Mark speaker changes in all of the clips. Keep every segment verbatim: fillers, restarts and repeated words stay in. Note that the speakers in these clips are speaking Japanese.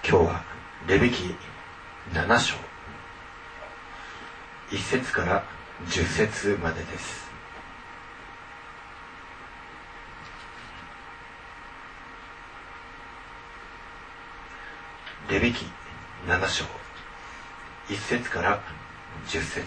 Speaker 1: 今日はレビ記なな章いっ節からじゅっ節までです。レビ記なな章いっ節からじゅっ節。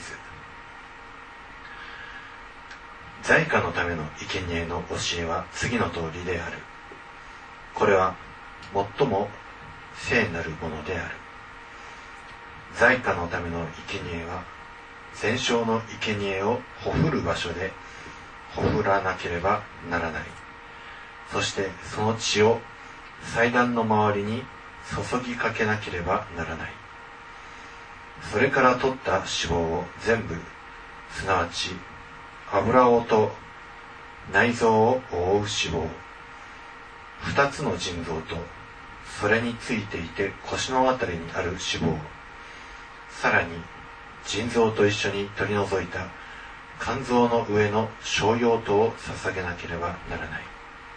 Speaker 1: 罪過のための生贄の教えは次の通りである。これは最も聖なるものである。罪過のための生贄は全焼の生贄をほふる場所でほふらなければならない。そしてその血を祭壇の周りに注ぎかけなければならない。それから取った脂肪を全部、すなわち脂尾と内臓を覆う脂肪、二つの腎臓とそれについていて腰のあたりにある脂肪、さらに腎臓と一緒に取り除いた肝臓の上の小葉頭を捧げなければならない。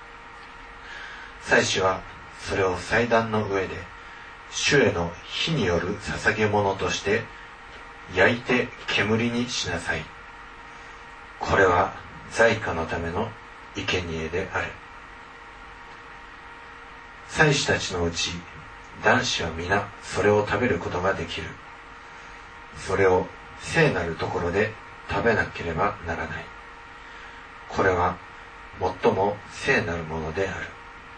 Speaker 1: 祭司はそれを祭壇の上で主への火による捧げ物として焼いて煙にしなさい。これは罪過のための生贄である。祭司たちのうち男子は皆それを食べることができる。それを聖なるところで食べなければならない。これは最も聖なるものである。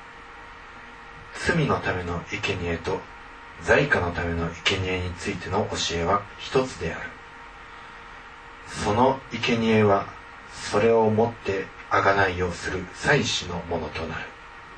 Speaker 1: 罪のための生贄と罪過のための生贄についての教えは一つである。その生贄はそれをもって贖いをする祭司のものとなる。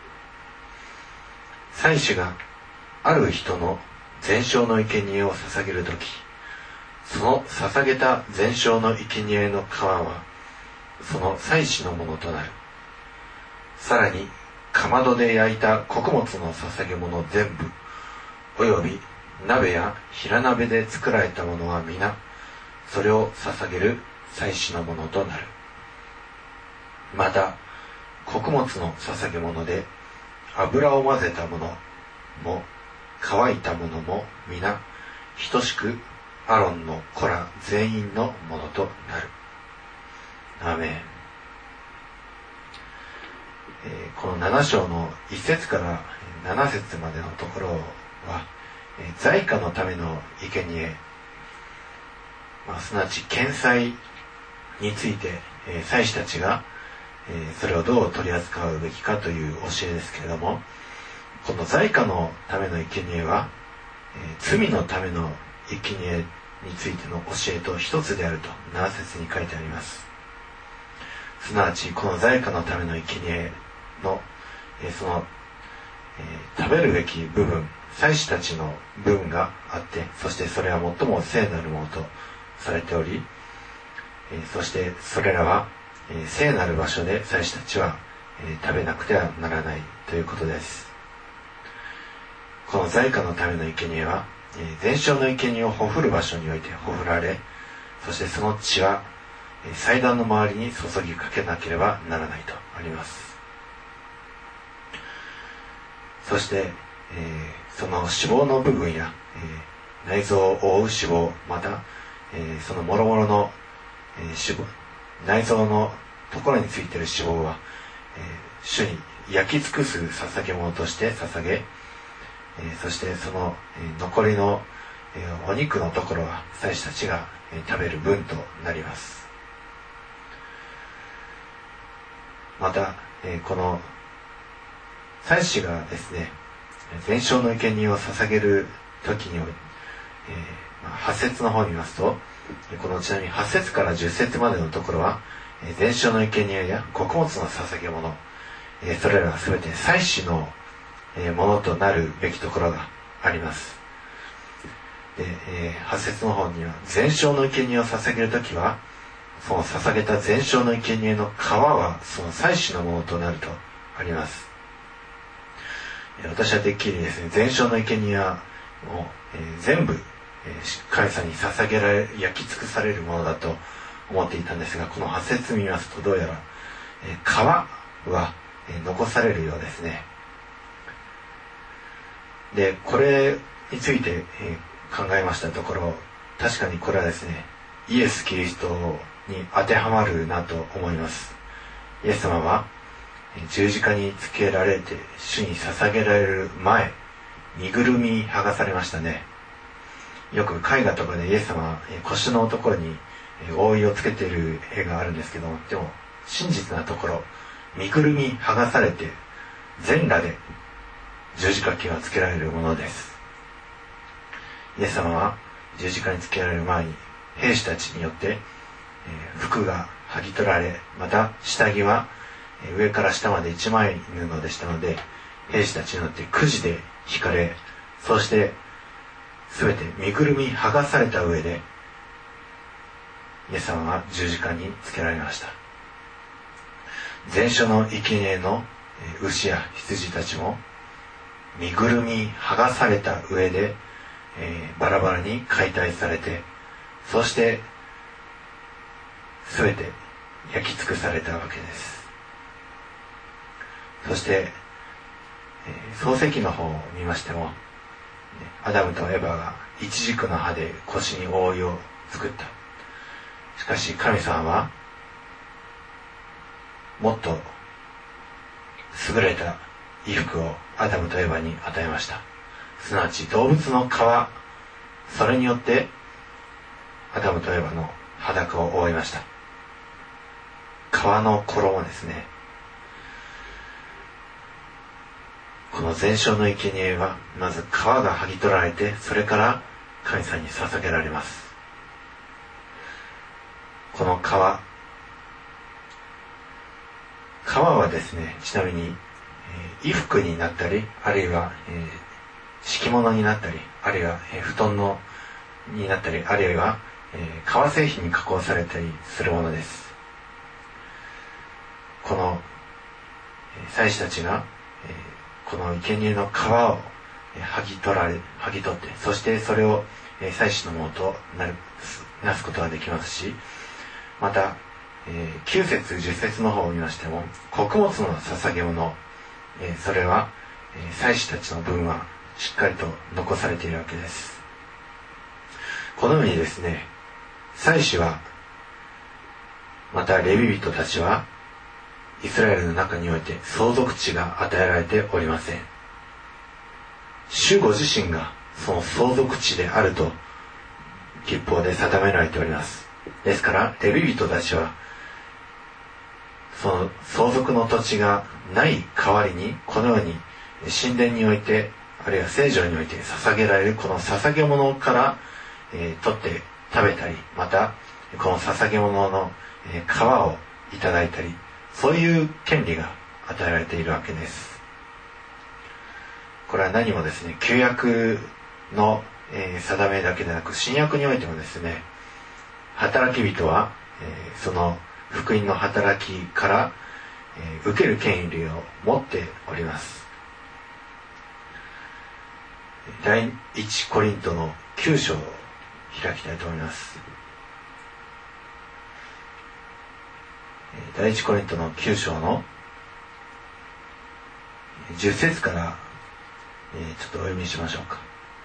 Speaker 1: 祭司がある人の全焼の生贄を捧げるとき、その捧げた全焼の生贄の皮はその祭司のものとなる。さらにかまどで焼いた穀物の捧げ物全部および鍋や平鍋で作られたものは皆それを捧げる祭司のものとなる。また穀物の捧げ物で油を混ぜたものも乾いたものも皆等しくアロンの子ら全員のものとなる。アーメン。えー、このなな章のいっ節からなな節までのところは、えー、罪過のための生贄、まあ、すなわち献祭について、えー、祭司たちが、えー、それをどう取り扱うべきかという教えですけれども、この罪過のための生贄は、えー、罪のための生贄についての教えと一つであるとなな節に書いてあります。すなわちこの罪過のための生贄の、えー、その、えー、食べるべき部分、祭司たちの部分があって、そしてそれは最も聖なるものとされており、えー、そしてそれらは、えー、聖なる場所で祭司たちは、えー、食べなくてはならないということです。この罪過のための生贄は、えー、全焼の生贄をほふる場所においてほふられ、そしてその血は、えー、祭壇の周りに注ぎかけなければならないとあります。そして、えー、その脂肪の部分や、えー、内臓を覆う脂肪、また、えー、その諸々の、えー、脂肪、内臓のところについている脂肪は、えー、主に焼き尽くす捧げ物として捧げ、えー、そしてその、えー、残りの、えー、お肉のところは祭司たちが、えー、食べる分となります。また、えー、この祭司がですね、全焼の生贄を捧げる時に、えーまあ、はち節の方を見ますと、このちなみにはち節からじゅっ節までのところは、えー、全焼の生贄や穀物の捧げ物、えー、それらはすべて祭司の、えー、ものとなるべきところがあります。で、えー、はち節の方には全焼の生贄を捧げるときは、その捧げた全焼の生贄の皮はその祭司のものとなるとあります。私はてっきりですね、全焼の生贄はもう、えー、全部、えー、神様に捧げられ、焼き尽くされるものだと思っていたんですが、このはち節見ますとどうやら、えー、皮は、えー、残されるようですね。 で、これについて、えー、考えましたところ、確かにこれはですね、イエス・キリストに当てはまるなと思います。イエス様は十字架につけられて主に捧げられる前、身ぐるみ剥がされましたね。よく絵画とかでイエス様は腰のところに覆いをつけている絵があるんですけども、でも真実なところ、身ぐるみ剥がされて全裸で十字架にはつけられるものです。イエス様は十字架につけられる前に兵士たちによって服が剥ぎ取られ、また下着は上から下まで一枚布でしたので、兵士たちによってくじで引かれ、そして全て身ぐるみ剥がされた上でイエス様は十字架につけられました。前書の生贄の牛や羊たちも身ぐるみ剥がされた上で、えー、バラバラに解体されて、そして全て焼き尽くされたわけです。そして、えー、創世記の方を見ましても、アダムとエバがイチジクの葉で腰に覆いを作った。しかし神様はもっと優れた衣服をアダムとエバに与えました。すなわち動物の皮、それによってアダムとエバの裸を覆いました。皮の衣ですね。この前生の生贄はまず皮が剥ぎ取られて、それから神様に捧げられます。この皮皮はですね、ちなみに、えー、衣服になったり、あるいは、えー、敷物になったり、あるいは、えー、布団のになったり、あるいは、えー、革製品に加工されたりするものです。この、えー、祭司たちが、えー、この生贄の皮を、えー、剥ぎ取られ剥ぎ取って、そしてそれを、えー、祭司のものとなるなすことができますし、またえー、きゅう節じゅっ節の方を見ましても、穀物の捧げ物、えー、それは、えー、祭司たちの分はしっかりと残されているわけです。このようにですね、祭司はまたレビ人たちはイスラエルの中において相続地が与えられておりません。主ご自身がその相続地であると律法で定められております。ですからレビ人たちはその相続の土地がない代わりに、このように神殿において、あるいは聖所において捧げられるこの捧げ物から、えー、取って食べたり、またこの捧げ物の、えー、皮をいただいたり、そういう権利が与えられているわけです。これは何もですね、旧約の、えー、定めだけでなく、新約においてもですね、働き人は、えー、その福音の働きから、えー、受ける権利を持っております。第一コリントのきゅう章を開きたいと思います。第一コリントのきゅう章のじゅっ節から、えー、ちょっとお読みしましょうか。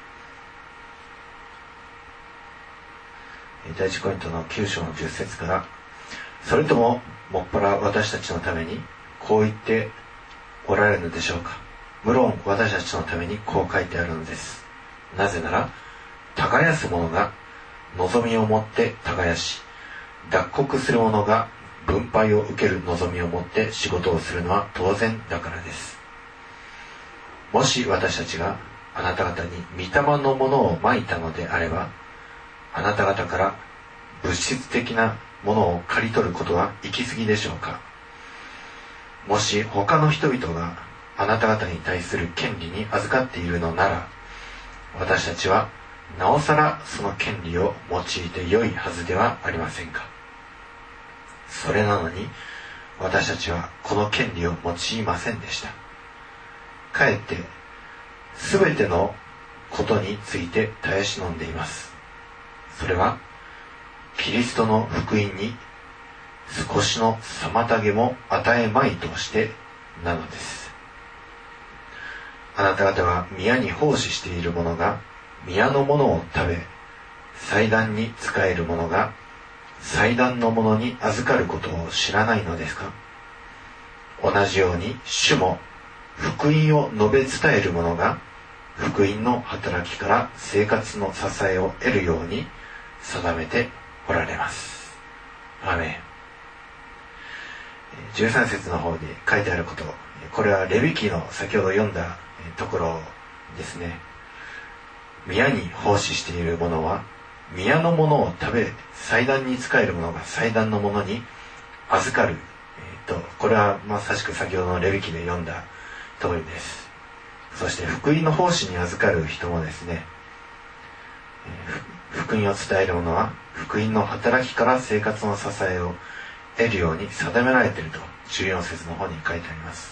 Speaker 1: 第一コリントのきゅう章のじゅっ節から、それとももっぱら私たちのためにこう言っておられるのでしょうか。無論私たちのためにこう書いてあるのです。なぜなら耕す者が望みを持って耕し、脱穀する者が分配を受ける望みを持って仕事をするのは当然だからです。もし私たちがあなた方に御霊のものをまいたのであれば、あなた方から物質的なものを刈り取ることは行き過ぎでしょうか。もし他の人々があなた方に対する権利に預かっているのなら、私たちはなおさらその権利を用いて良いはずではありませんか。それなのに私たちはこの権利を用いませんでした。かえって全てのことについて耐え忍んでいます。それはキリストの福音に少しの妨げも与えまいとしてなのです。 あなた方は宮に奉仕している者が宮のものを食べ、祭壇に仕える者が祭壇のものに預かることを知らないのですか。同じように主も福音を述べ伝える者が福音の働きから生活の支えを得るように定めておられます。アーメン。じゅうさん節の方に書いてあること、これはレビ記の先ほど読んだところですね。宮に奉仕している者は宮のものを食べ、祭壇に仕える者が祭壇のものに預かる、えー、とこれはまさしく先ほどのレビ記で読んだ通りです。そして福音の奉仕に預かる人もですね、えー、福音を伝える者は福音の働きから生活の支えを得るように定められているとじゅうよん節の方に書いてあります。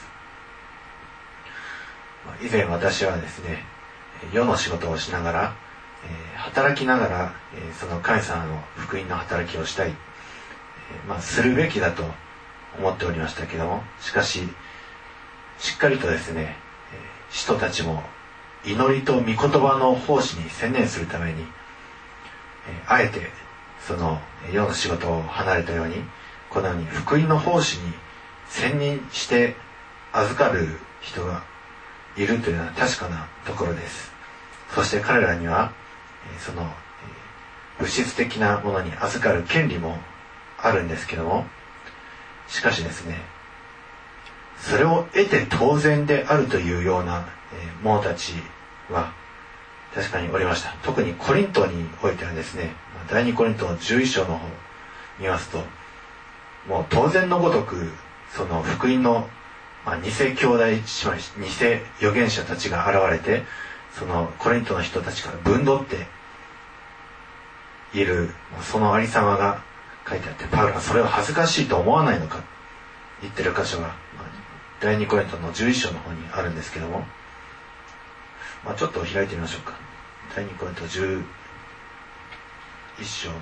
Speaker 1: 以前私はですね、世の仕事をしながら、えー、働きながら、えー、その神様の福音の働きをしたい、えーまあ、するべきだと思っておりましたけども、しかししっかりとですね、えー、人たちも祈りと御言葉の奉仕に専念するために、えー、あえてその世の仕事を離れたように、このように福音の奉仕に専任して預かる人がいるというのは確かなところです。そして彼らにはその物質的なものに預かる権利もあるんですけども、しかしですね、それを得て当然であるというような者たちは確かにおりました。特にコリントにおいてはですね、第二コリントのじゅういっ章の方を見ますと、もう当然のごとくその福音のまあ、偽兄弟姉妹、偽預言者たちが現れて、そのコリントの人たちから分取っている、そのありさまが書いてあって、パウロはそれを恥ずかしいと思わないのか言ってる箇所が、まあ、第二コリントのじゅういっ章の方にあるんですけども、まあ、ちょっと開いてみましょうか。第二コリントじゅういっ章の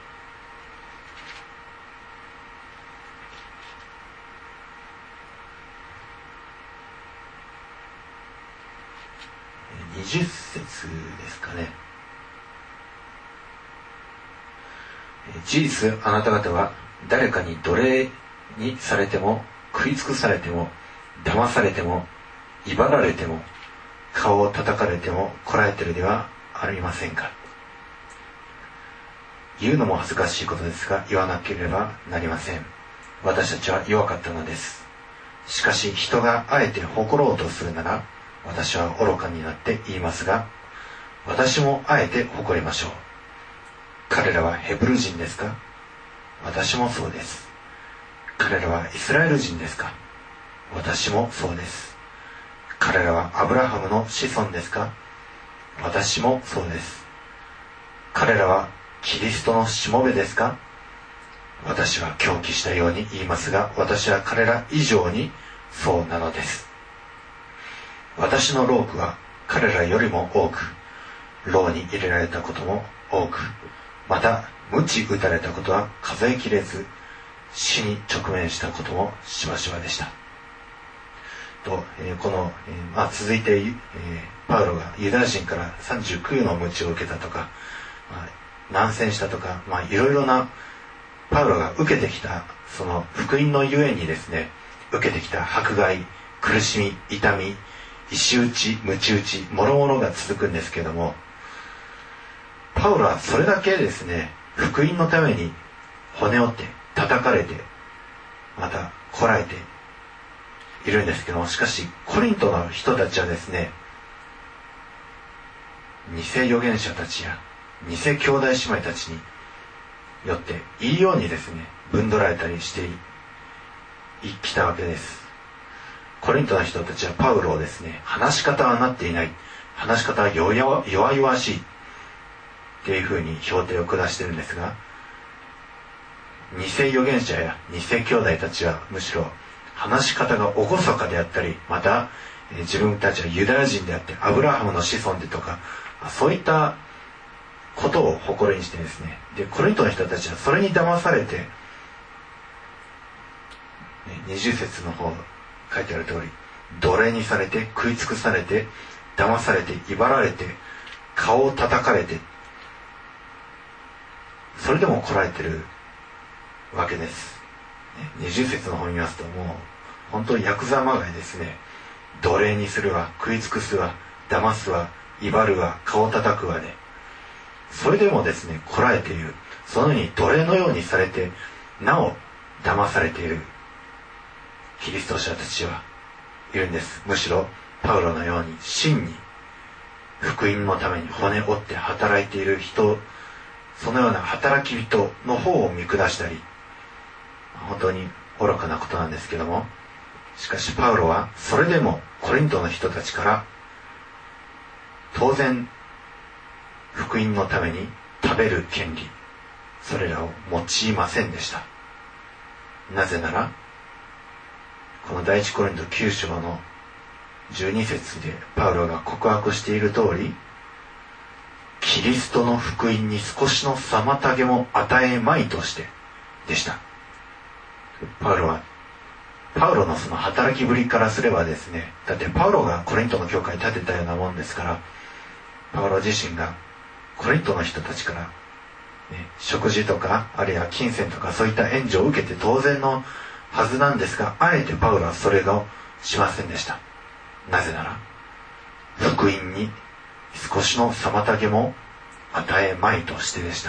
Speaker 1: にじゅっ節ですかね。事実あなた方は誰かに奴隷にされても、食い尽くされても、騙されても、威張られても、顔を叩かれてもこらえてるではありませんか。言うのも恥ずかしいことですが、言わなければなりません。私たちは弱かったのです。しかし人があえて誇ろうとするなら、私は愚かになって言いますが、私もあえて誇りましょう。彼らはヘブル人ですか？私もそうです。彼らはイスラエル人ですか？私もそうです。彼らはアブラハムの子孫ですか？私もそうです。彼らはキリストのしもべですか？私は狂気したように言いますが、私は彼ら以上にそうなのです。私の労苦は彼らよりも多く、牢に入れられたことも多く、また鞭打たれたことは数えきれず、死に直面したこともしばしばでしたと、えー、この、えーまあ、続いて、えー、パウロがユダヤ人からさんじゅうきゅうの鞭を受けたとか、まあ、難戦したとか、まあ、いろいろなパウロが受けてきたその福音のゆえにですね、受けてきた迫害、苦しみ、痛み、石打ち、鞭打ち、もろもろが続くんですけども、パウロはそれだけですね、福音のために骨折って叩かれて、またこらえているんですけども、しかしコリントの人たちはですね、偽預言者たちや偽兄弟姉妹たちによっていいようにですね、分取られたりしてきたわけです。コリントの人たちはパウロをですね、話し方はなっていない、話し方は弱々、弱々しいっていうふうに評定を下してるんですが、偽預言者や偽兄弟たちはむしろ話し方が厳かであったり、また自分たちはユダヤ人であってアブラハムの子孫でとか、そういったことを誇りにしてですね、でコリントの人たちはそれに騙されて、にじゅう節の方書いてある通り、 奴隷にされて、食い尽くされて、騙されて、威張られて、顔を叩かれて、それでもこらえてるわけです。にじゅう節の方を見ますと、もう本当にヤクザまがいですね。奴隷にするわ、食い尽くすわ、騙すわ、威張るわ、顔を叩くわで、それでもですね、こらえている。そのように奴隷のようにされて、なお騙されているキリスト者たちはいるんです。むしろパウロのように真に福音のために骨折って働いている人、そのような働き人の方を見下したり、本当に愚かなことなんですけども、しかしパウロはそれでもコリントの人たちから当然福音のために食べる権利、それらを用いませんでした。なぜならこの第一コリントきゅう章のじゅうに節でパウロが告白している通り、キリストの福音に少しの妨げも与えまいとしてでした。パウロはパウロのその働きぶりからすればですね、だってパウロがコリントの教会を建てたようなもんですから、パウロ自身がコリントの人たちから、ね、食事とかあるいは金銭とかそういった援助を受けて当然のはずなんですが、あえてパウロはそれをしませんでした。なぜなら福音に少しの妨げも与えまいとしてでした。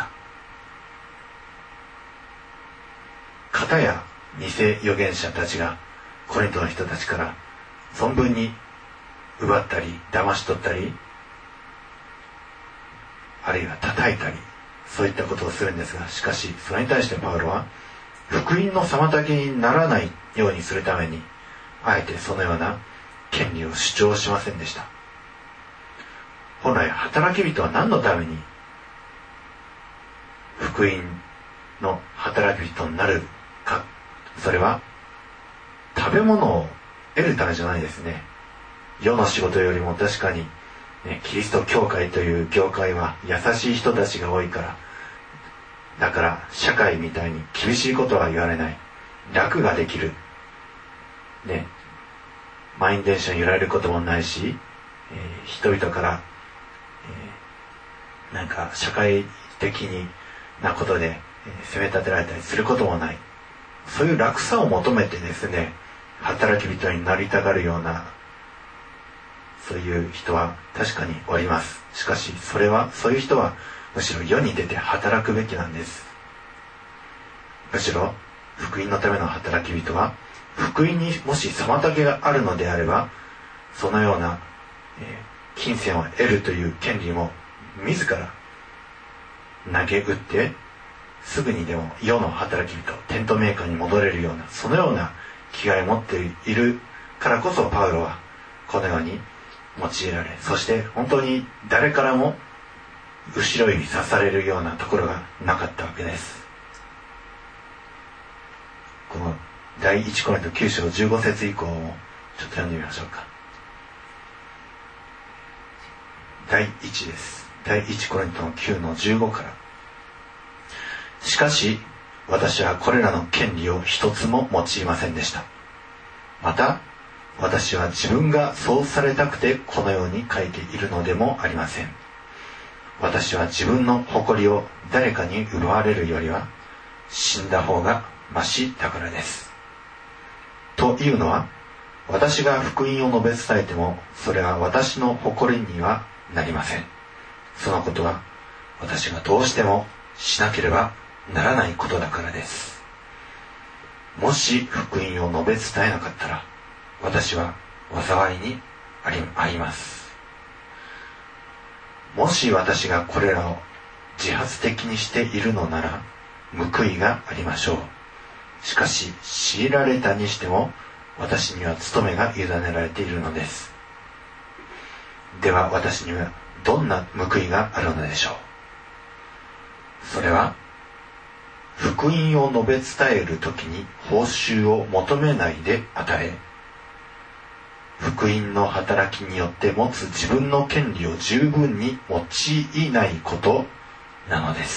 Speaker 1: 片や偽預言者たちがコリントの人たちから存分に奪ったり騙し取ったり、あるいは叩いたり、そういったことをするんですが、しかしそれに対してパウロは福音の妨げにならないようにするためにあえてそのような権利を主張しませんでした。本来働き人は何のために福音の働き人になるか、それは食べ物を得るためじゃないですね。世の仕事よりも確かに、ね、キリスト教会という業界は優しい人たちが多いから、だから社会みたいに厳しいことは言われない、楽ができる、ね、満員電車に揺られることもないし、えー、人々から、えー、なんか社会的になことで、えー、責め立てられたりすることもない、そういう楽さを求めてですね、働き人になりたがるようなそういう人は確かにおります。しかしそれはそういう人はむしろ世に出て働くべきなんです。むしろ福音のための働き人は福音にもし妨げがあるのであれば、そのような、えー、金銭を得るという権利も自ら投げ打ってすぐにでも世の働き人、テントメーカーに戻れるような、そのような気概を持っているからこそパウロはこのように用いられ、そして本当に誰からも後ろ指さされるようなところがなかったわけです。この第一コリントきゅう章じゅうご節以降をちょっと読んでみましょうか。第一です。第一コリントのきゅうのじゅうごから。しかし私はこれらの権利を一つも用いませんでした。また私は自分がそうされたくてこのように書いているのでもありません。私は自分の誇りを誰かに奪われるよりは死んだ方がましだからです。というのは、私が福音を述べ伝えてもそれは私の誇りにはなりません。そのことは私がどうしてもしなければならないことだからです。もし福音を述べ伝えなかったら私は災いにあり、あります。もし私がこれらを自発的にしているのなら報いがありましょう。しかし強いられたにしても私には務めが委ねられているのです。では私にはどんな報いがあるのでしょう。それは福音を述べ伝えるときに報酬を求めないで与え、福音の働きによって持つ自分の権利を十分に用いないことなのです。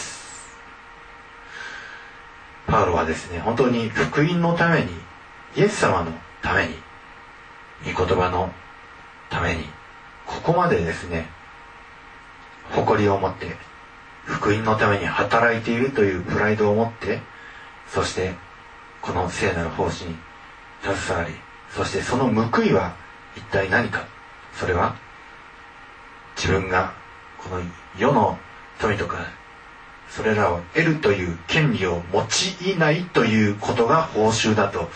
Speaker 1: パウロはですね、本当に福音のために、イエス様のために御言葉のためにここまでですね、誇りを持って福音のために働いているというプライドを持って、そしてこの聖なる奉仕に携わり、そしてその報いは一体何か。それは自分がこの世の富とかそれらを得るという権利を用いないということが報酬だと、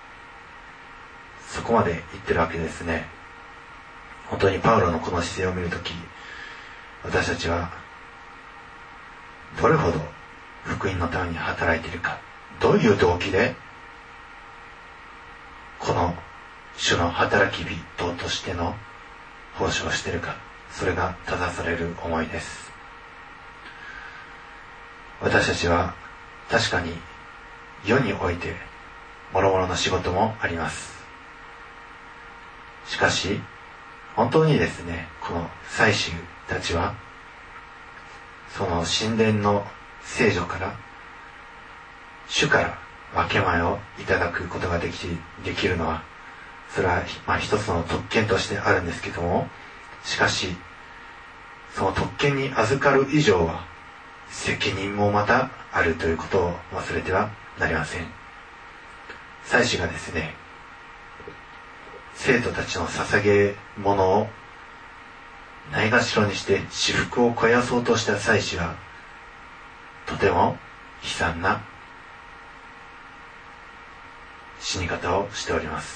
Speaker 1: そこまで言ってるわけですね。本当にパウロのこの姿勢を見るとき、私たちはどれほど福音のために働いているか、どういう動機でこの主の働き人としての奉仕をしているか、それが正される思いです。私たちは確かに世において諸々の仕事もあります。しかし本当にですね、この祭司たちはその神殿の聖女から主から分け前をいただくことができ、できるのは、それはまあ一つの特権としてあるんですけども、しかしその特権に預かる以上は責任もまたあるということを忘れてはなりません。祭司がですね、生徒たちの捧げ物をないがしろにして私腹を肥やそうとした祭司は、とても悲惨な死に方をしております。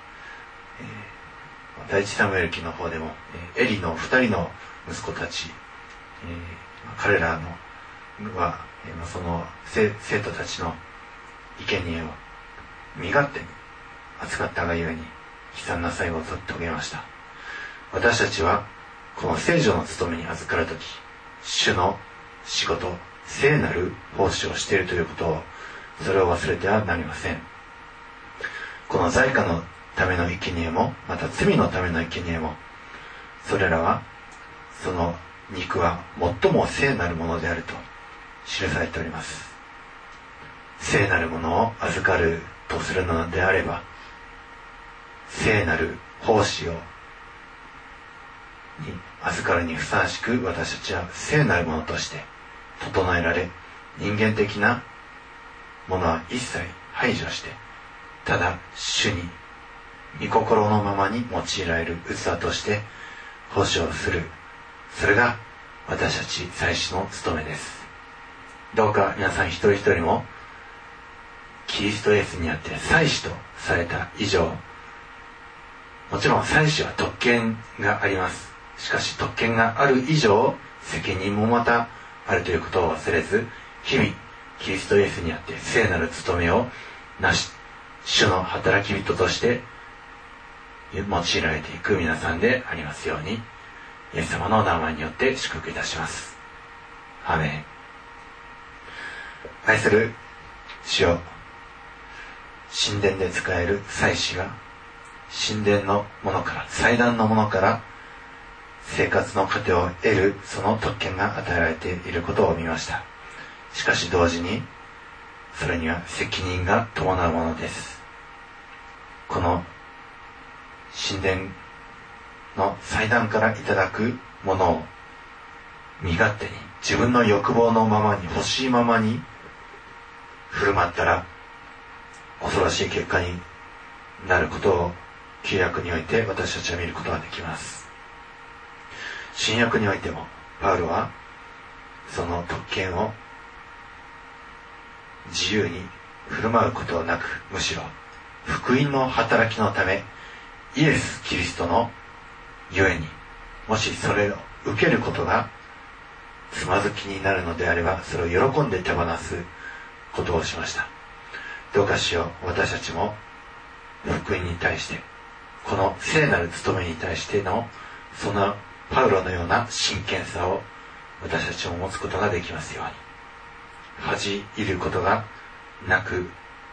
Speaker 1: えー、第一サムエル記の方でも、えー、エリの二人の息子たち、えー、彼らのは、えー、その生徒たちの生贄を身勝手に扱ったがゆえに悲惨な最後を遂げました。私たちはこの聖女の務めに預かるとき、主の仕事、聖なる奉仕をしているということを、それを忘れてはなりません。この罪過のための生贄も、また罪のための生贄も、それらはその肉は最も聖なるものであると記されております。聖なるものを預かるとするのであれば、聖なる奉仕をに預かるにふさわしく、私たちは聖なるものとして整えられ、人間的なものは一切排除して、ただ主に御心のままに用いられる器として奉仕をする、それが私たち祭司の務めです。どうか皆さん一人一人もキリストイエスにあって祭司とされた以上、もちろん祭司は特権があります。しかし特権がある以上、責任もまたあるということを忘れず、日々キリストイエスにあって聖なる務めをなし、主の働き人として用いられていく皆さんでありますように、イエス様の名前によって祝福いたします。アーメン。愛する主よ、神殿で使える祭司が神殿のものから、祭壇のものから生活の糧を得る、その特権が与えられていることを見ました。しかし同時にそれには責任が伴うものです。この神殿の祭壇からいただくものを身勝手に自分の欲望のままに、欲しいままに振る舞ったら恐ろしい結果になることを旧約において私たちは見ることができます。新約においてもパウロはその特権を自由に振る舞うことなく、むしろ福音の働きのため、イエス・キリストのゆえに、もしそれを受けることがつまずきになるのであれば、それを喜んで手放すことをしました。どうかしよう、私たちも福音に対して、この聖なる務めに対してのそのパウロのような真剣さを私たちも持つことができますように、恥じることがなく、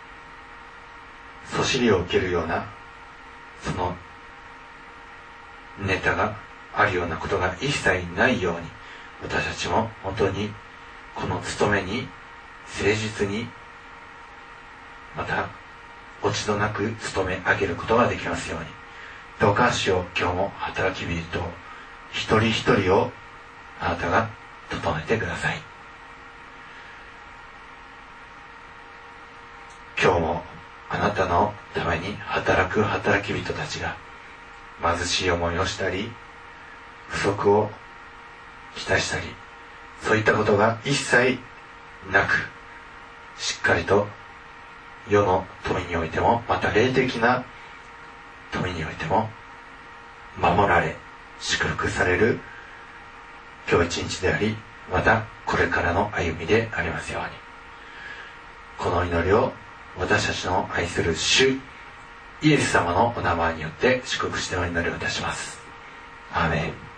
Speaker 1: そしりを受けるようなそのネタがあるようなことが一切ないように、私たちも本当にこの務めに誠実に、また落ち度なく務め上げることができますように、 どうか主よ、今日も働き人一人一人をあなたが整えてください。今日もあなたのために働く働き人たちが貧しい思いをしたり不足をきたしたり、そういったことが一切なく、しっかりと世の富においても、また霊的な富においても守られ祝福される今日一日であり、またこれからの歩みでありますように。この祈りを私たちの愛する主イエス様のお名前によって祝福してお祈りをいたします。アーメン。